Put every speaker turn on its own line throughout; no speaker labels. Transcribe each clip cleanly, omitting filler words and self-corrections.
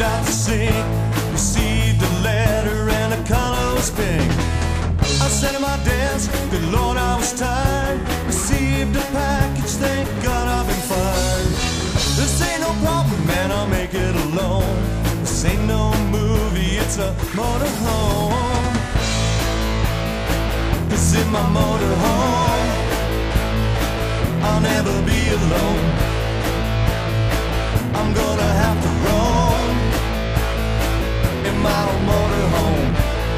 cleaned out the sink. Received a letter and the color was pink. I sat at my desk, good Lord, I was tired. Received a package, thank God I've been fired. This ain't no problem, man, I'll make it alone. This ain't no movie, it's a motorhome. Cause in my motorhome, I'll never be alone. I'm gonna have to roam in my own motorhome.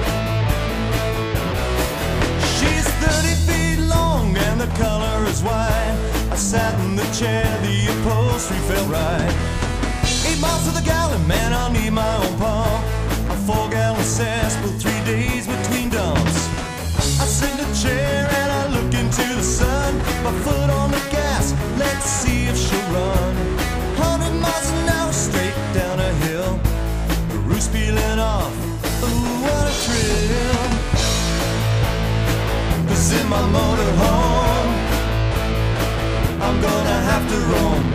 She's 30 feet long and the color is white. I sat in the chair, the upholstery felt right. 8 miles to the gallon, man, I'll need my own pump. A 4-gallon cesspool, 3 days between dumps. I sit in the chair and I look into the sun. My foot on the gas, let's see if she'll run. 100 miles an hour straight down a hill. The roof's peeling off, ooh, what a thrill. Cause in my motorhome, I'm gonna have to roam.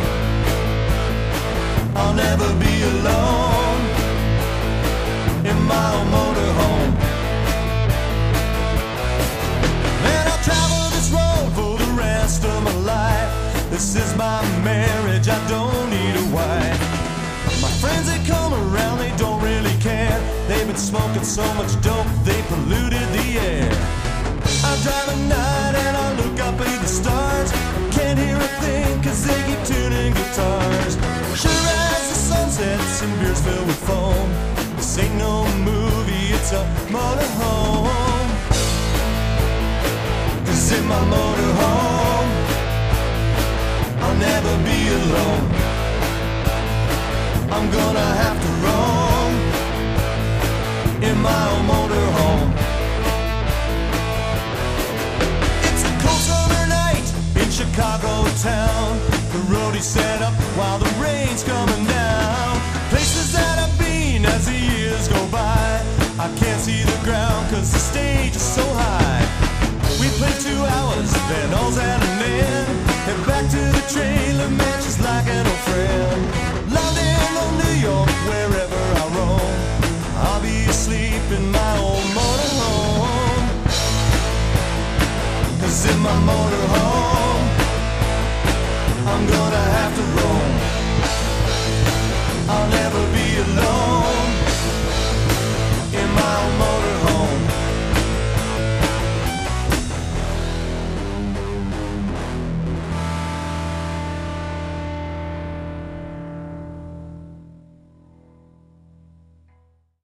I'll never be alone in my own motorhome. Man, I'll travel this road for the rest of my life. This is my marriage, I don't need a wife. My friends, they come around, they don't really care. They've been smoking so much dope, they polluted the air. I drive at night and I look up at the stars. Can't hear a thing cause they keep tuning guitars. Sure as the sun sets and beers filled with foam. This ain't no movie, it's a motorhome. Cause in my motorhome, I'll never be alone. I'm gonna have to roam in my own motorhome. It's a cold summer night in Chicago town. The roadie set up while the rain's coming down. Places that I've been as the years go by, I can't see the ground cause the stage is so high. We played 2 hours, then all's at an end. Head back to the trailer, man, just like an old friend. London or New York, wherever I roam, I'll be asleep in my own motorhome. Cause in my motorhome, I'm gonna have to roam.